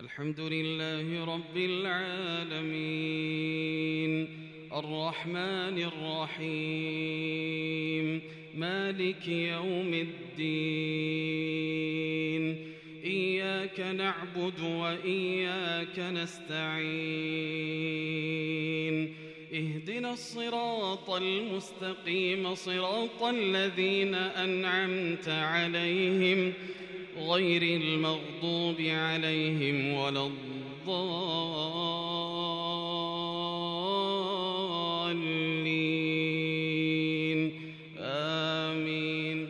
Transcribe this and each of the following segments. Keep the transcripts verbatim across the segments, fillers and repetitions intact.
الحمد لله رب العالمين الرحمن الرحيم مالك يوم الدين إياك نعبد وإياك نستعين اهدنا الصراط المستقيم صراط الذين أنعمت عليهم غير المغضوب عليهم ولا الضالين آمين.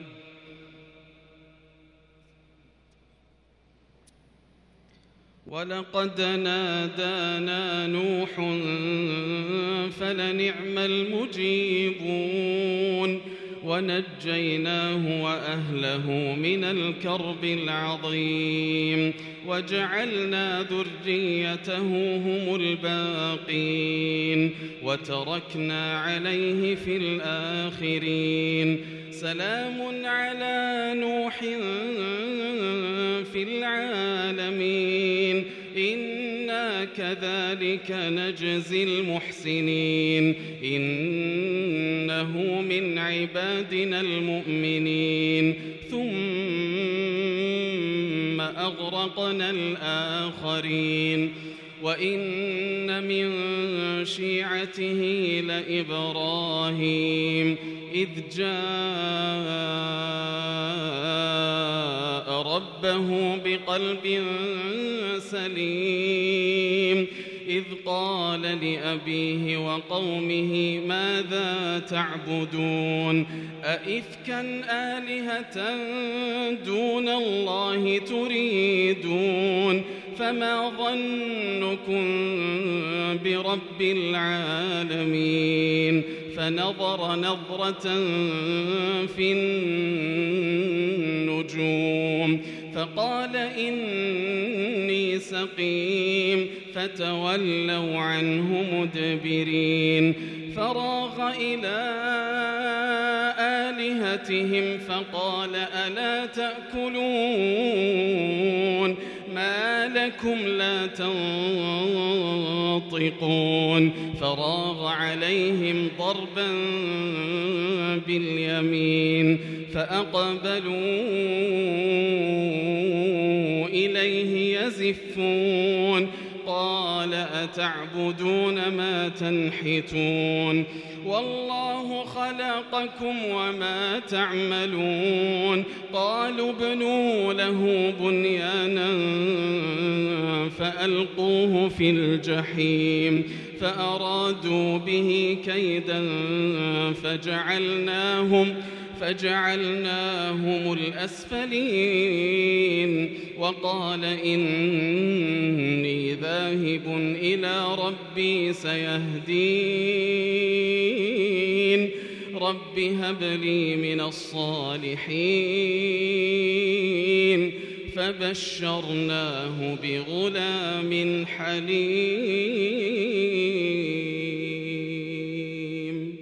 ولقد نادانا نوح فلنعم المجيبون ونجيناه وأهله من الكرب العظيم وجعلنا ذريته هم الباقين وتركنا عليه في الآخرين سلام على نوح في العالمين إنا كذلك نجزي المحسنين إنه من عبادنا المؤمنين ثم أغرقنا الآخرين وإن من شيعته لإبراهيم إذ جاء ربه بقلب سليم إذ قال لأبيه وقومه ماذا تعبدون أئفكا آلهة دون الله تريدون فما ظنكم برب العالمين فنظر نظرة في النجوم فقال إني سقيم فتولوا عنه مدبرين فراغ إلى آلهتهم فقال ألا تأكلون ما لكم لا تنطقون فراغ عليهم ضربا باليمين فأقبلوا إليه يزفون قال أتعبدون ما تنحتون والله خلقكم وما تعملون قالوا ابنوا له بنيانا فألقوه في الجحيم فأرادوا به كيدا فجعلناهم فجعلناهم الأسفلين وقال إني ذاهب إلى ربي سيهدين رب هب لي من الصالحين فبشرناه بغلام حليم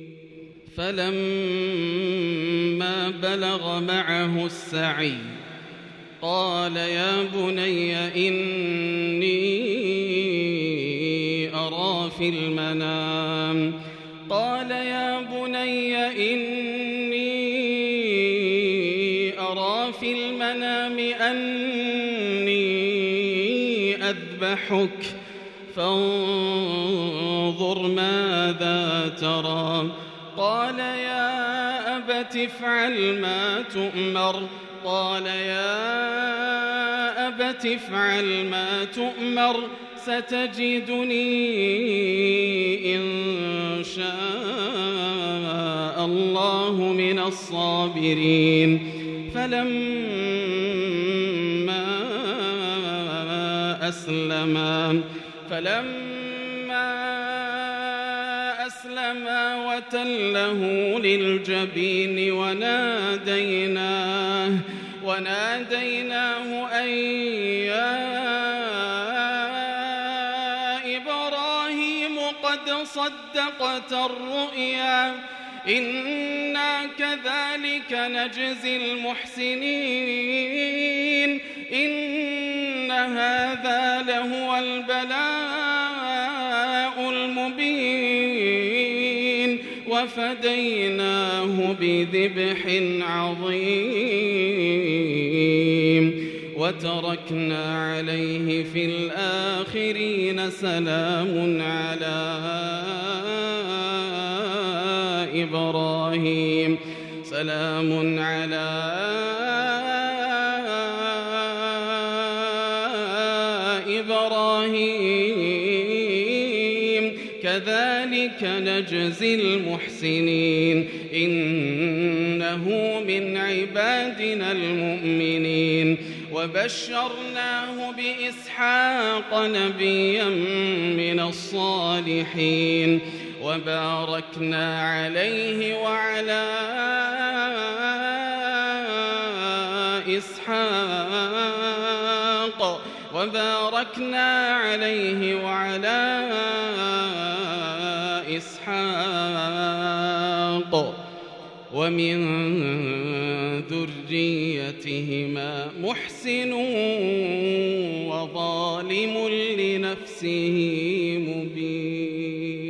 فلما بلغ معه السعي قال يا بني إني أرى في المنام قال يا بني إني أرى في المنام أني أذبحك فانظر ماذا ترى قال يا أبت افعل ما تؤمر قال يا أبت افعل ما تؤمر ستجدني إن شاء الله من الصابرين فلما أسلما فلما أسلما وتله للجبين وناديناه وناديناه أن يا إبراهيم قد صدقت الرؤيا إنا كذلك نجزي المحسنين إن هذا هذا لهو البلاء المبين وفديناه بذبح عظيم وتركنا عليه في الآخرين سلام على إبراهيم سلام على إبراهيم كذلك نجزي المحسنين إنه من عبادنا المؤمنين وبشرناه بإسحاق نبيا من الصالحين وباركنا عليه وعلى إسحاق وباركنا عليه وعلى إسحاق ومن ذريتهما محسن وظالم لنفسه مبين.